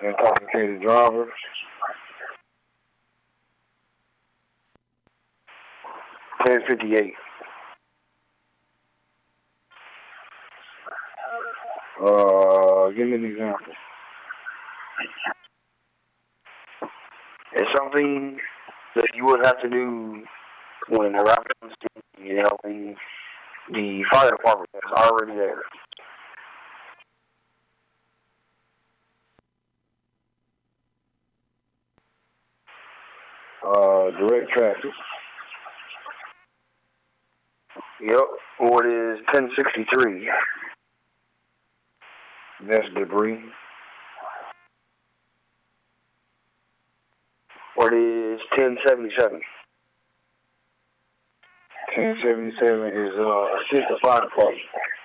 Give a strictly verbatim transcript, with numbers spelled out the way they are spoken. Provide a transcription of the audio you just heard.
Intoxicated driver. ten fifty-eight. Uh, give me an example. It's something that you would have to do when arriving on the scene and helping the fire department that's already there. Uh, direct traffic. Yep. What is ten sixty-three? That's debris. What is ten seventy-seven? ten seventy-seven is uh, assist the fire department.